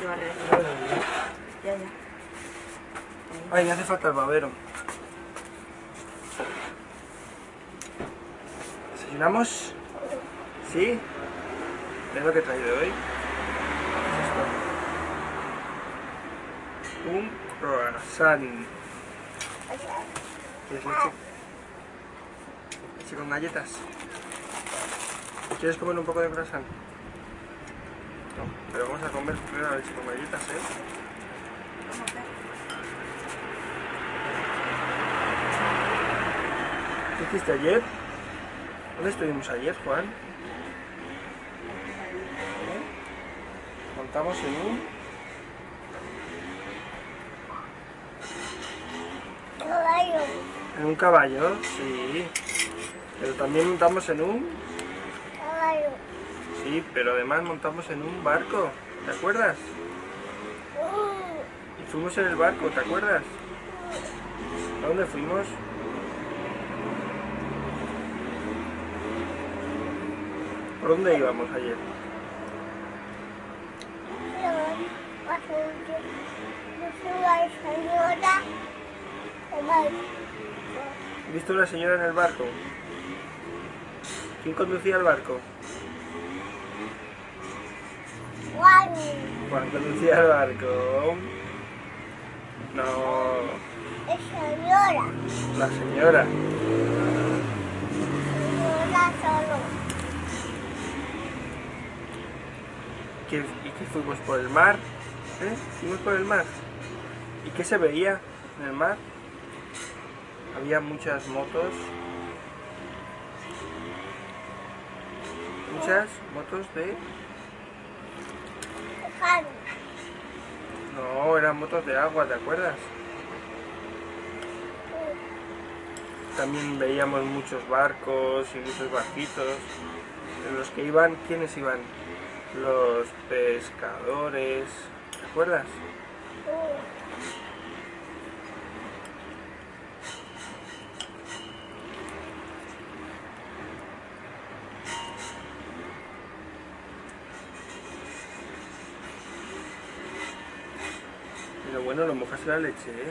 barrer. Ya. Ay, me hace falta el babero. ¿Desayunamos? ¿Sí? Es lo que he traído hoy. ¿Qué es esto? Un croissant. ¿Quieres leche? Leche con galletas. ¿Quieres comer un poco de croissant? No, pero vamos a comer primero la leche con galletas, ¿eh? ¿Qué hiciste ayer? ¿Dónde estuvimos ayer, Juan? Montamos en un caballo, sí. Pero también montamos en un caballo. Sí, pero además montamos en un barco, ¿te acuerdas? Y fuimos en el barco, ¿te acuerdas? ¿A dónde fuimos? ¿Por dónde íbamos ayer? ¿Viste una señora en el barco? ¿Quién conducía el barco? Juan. Juan conducía el barco. No. Es señora. La señora. Señora solo. ¿Y qué fuimos por el mar? ¿Eh? Fuimos por el mar. ¿Y qué se veía en el mar? Había muchas motos. Muchas motos de... Juan. No, eran motos de agua, ¿te acuerdas? También veíamos muchos barcos y muchos barquitos. En los que iban, ¿quiénes iban? Los pescadores. ¿Te acuerdas? Pero bueno, lo mojas en la leche, ¿eh?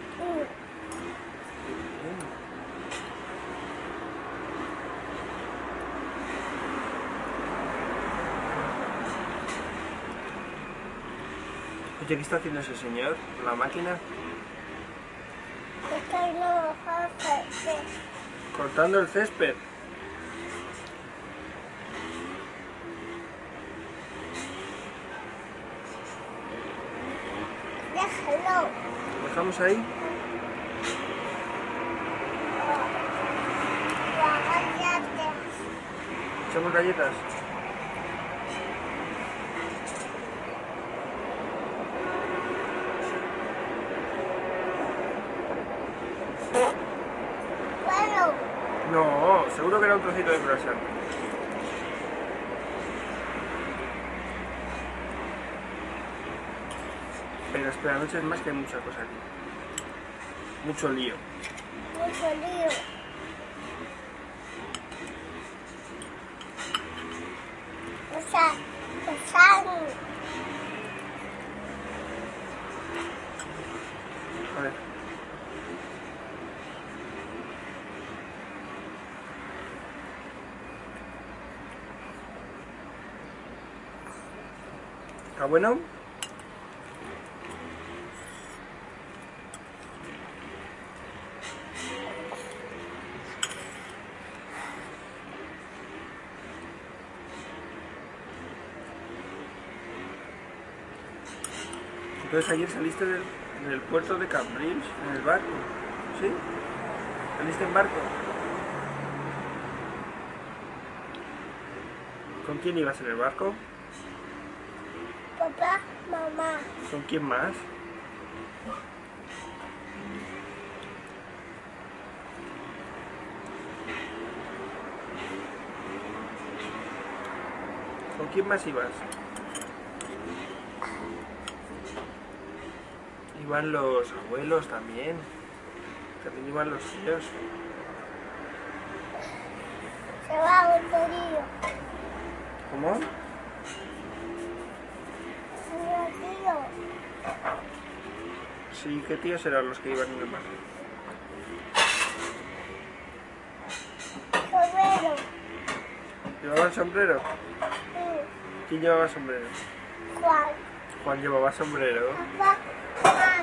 Oye, ¿qué está haciendo ese señor? ¿La máquina? Está enojado. Cortando el césped. Déjalo. ¿Lo dejamos ahí? ¿Echamos galletas? Bueno, No, seguro que era un trocito de croissant. Pero espera, no eches más, que hay mucha cosa aquí. Mucho lío. mucho lío. A ver. ¿Está bueno? Entonces ayer saliste del puerto de Cambrils en el barco, ¿sí? ¿Saliste en barco? ¿Con quién ibas en el barco? Papá, mamá. ¿Con quién más? ¿Con quién más ibas? Iban los abuelos también. También iban los tíos. Se va otro río. ¿Cómo? Se va Sí, ¿qué tíos eran los que iban en el mar? Sombrero. ¿Llevaban sombrero? Sí. ¿Quién llevaba sombrero? Juan. Juan llevaba sombrero. Papá. Juan.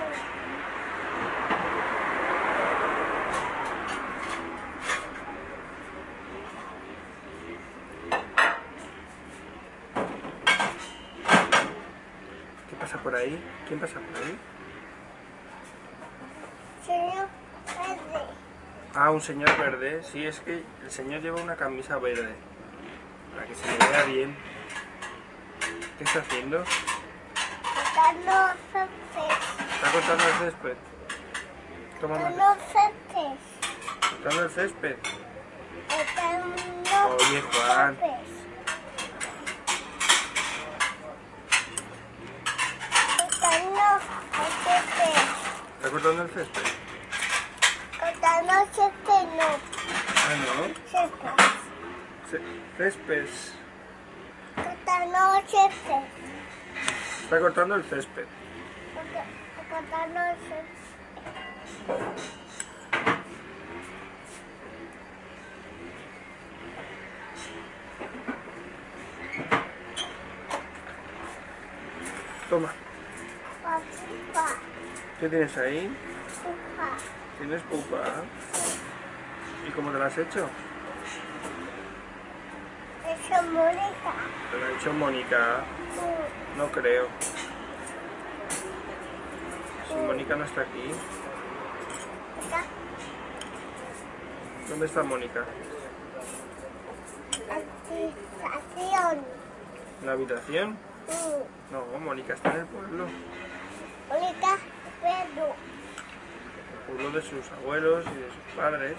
¿Qué pasa por ahí? ¿Quién pasa por ahí? Señor verde. Ah, un señor verde. Sí, es que el señor lleva una camisa verde. Para que se le vea bien. ¿Qué está haciendo? Cortando césped. ¿Está cortando el césped? Toma más. Cortando césped. ¿Cortando el césped? Cortando Oye, Juan. césped. ¿Está cortando el césped? Cortando césped no. Ah, no. Césped. Césped. Cortando césped. Está cortando el césped. Cortando césped. Toma. Pupa. ¿Qué tienes ahí? Pupa. ¿Tienes pupa? ¿Y cómo te la has hecho? Eso es bonita. Te la ha hecho Mónica. No creo. Si Mónica no está aquí. ¿Dónde está Mónica? Acción. ¿En la habitación? No, Mónica está en el pueblo. Bonita, pero. El pueblo de sus abuelos y de sus padres.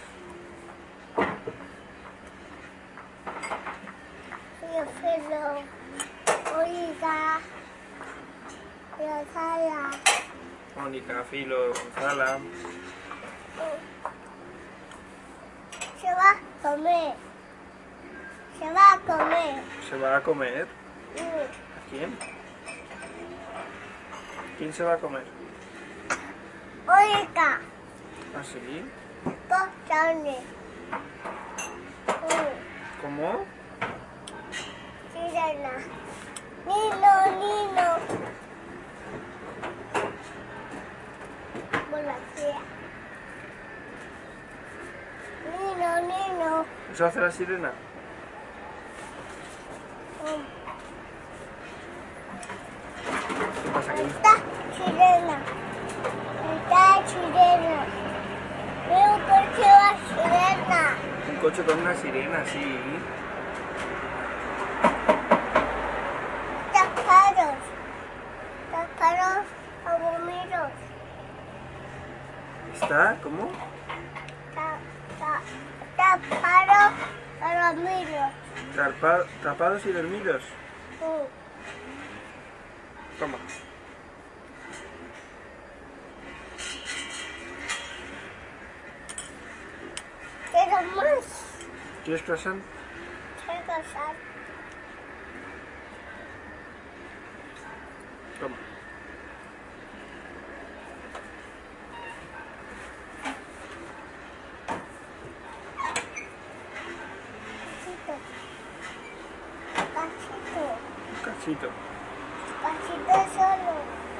Pero. Bonita. Pero sala. Mónica, Filo, Gonzala. Se va a comer. Se va a comer. ¿Se va a comer? ¿A quién? ¿Quién se va a comer? Bonita. ¿Ah, sí? Dos carnes. ¿Cómo? Sirena. Nino. Policía. Nino. ¿Eso hace la sirena? ¿Qué pasa aquí? Está sirena. Veo un coche va sirena. Un coche con una sirena, sí. Tapados aburridos. ¿Está? ¿Cómo? Tapados aburridos. ¿Tapados y dormidos? Toma. Quiero más. ¿Quieres croissant? Quiero sal. Toma. Cachito. Un cachito. Cachito solo.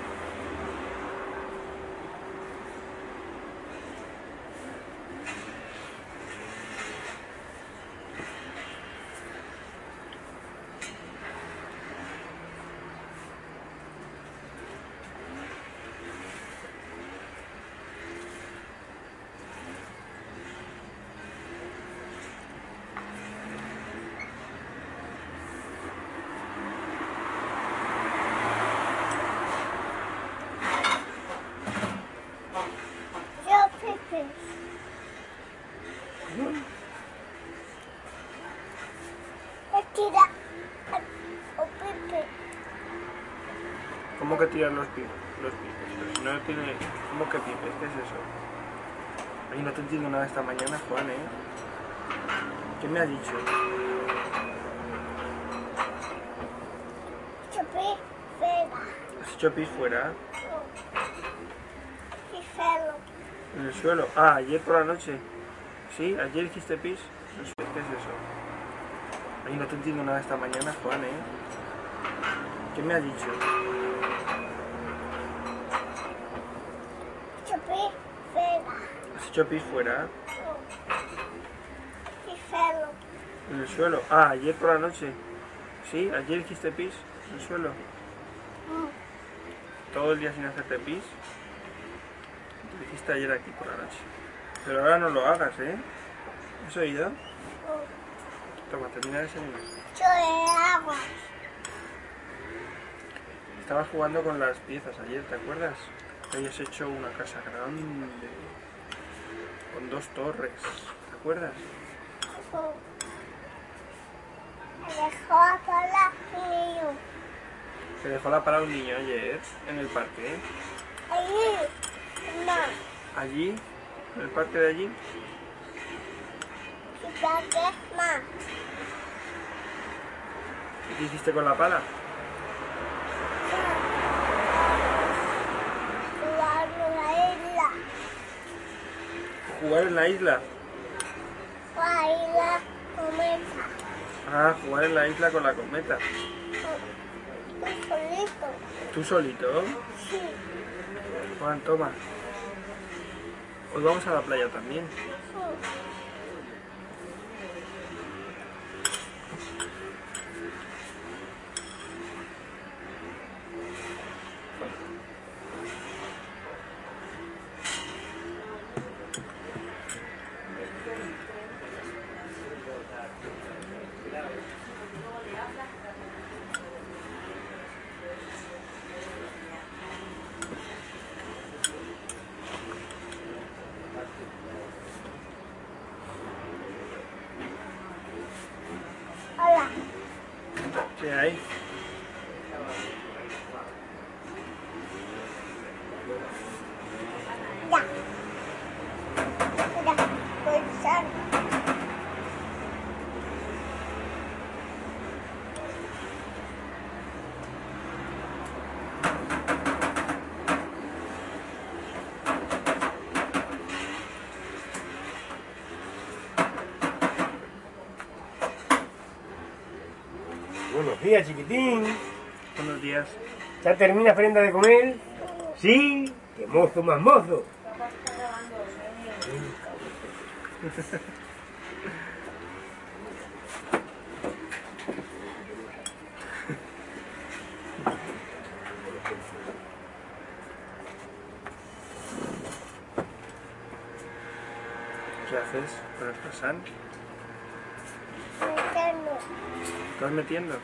Tira o Pepe. ¿Cómo que tirar los pipes? Pero si no tiene... ¿Cómo que pipes? ¿Qué es eso? Ay, no te entiendo nada esta mañana, Juan, ¿eh? ¿Qué me has dicho? Chupi, fuera. ¿Has hecho pis fuera? suelo. En el suelo. Ah, ayer por la noche. ¿Sí? ¿Ayer hiciste pis? No sé, ¿qué es eso? Ay, no te entiendo nada esta mañana, Juan, ¿eh? ¿Qué me has dicho? Chupé fuera. ¿Has hecho pis fuera? Y suelo. En el suelo. Ah, ayer por la noche. ¿Sí? ¿Ayer hiciste pis? En el suelo. Todo el día sin hacerte pis. Lo hiciste ayer aquí por la noche. Pero ahora no lo hagas, ¿eh? ¿Has oído? Toma, termina de desayunar. Yo de agua. Estabas jugando con las piezas ayer, ¿te acuerdas? Habías hecho una casa grande. Con 2 torres. ¿Te acuerdas? Me dejó a sola niño. Se dejó la para un niño ayer en el parque. Ahí, no. Allí, en el parque de allí. Quítate más. ¿Y qué hiciste con la pala? Jugar en la isla. Jugar en la isla. La isla cometa. Ah, jugar en la isla con la cometa. Tú solito. ¿Tú solito? Sí. Juan, toma. Hoy vamos a la playa también. Hola. ¿Qué hay? Ya. Mira, pulsar. Buenos días, chiquitín. Buenos días. ¿Ya terminas prenda de comer? Sí, que mozo más mozo. ¿Qué haces con el croissant? Meterme. ¿Estás metiendo?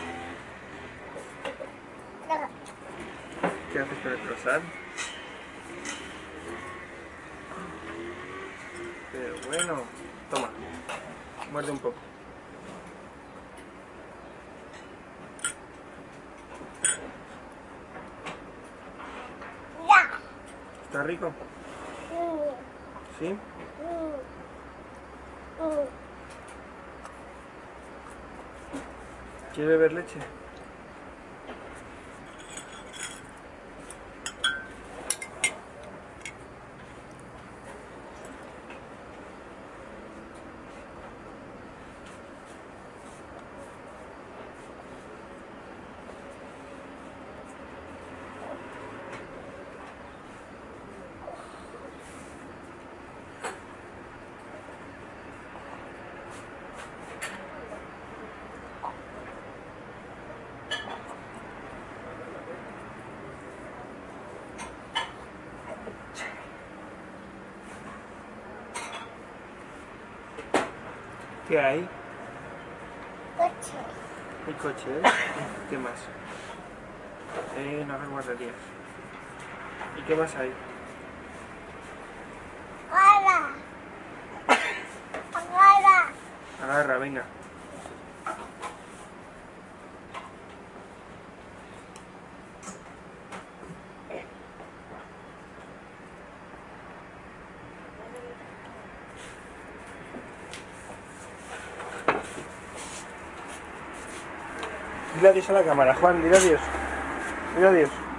Traga. ¿Qué haces con el croissant? Pero bueno, toma, muerde un poco. Ya. ¿Está rico? ¿Sí? ¿Quieres beber leche? ¿Qué hay? Coche. ¿Hay coches? ¿Qué más? No hagas guarderías. ¿Y qué más hay? Hola. Hola. Agarra, venga. Dile adiós a la cámara, Juan, dile adiós. Dile adiós.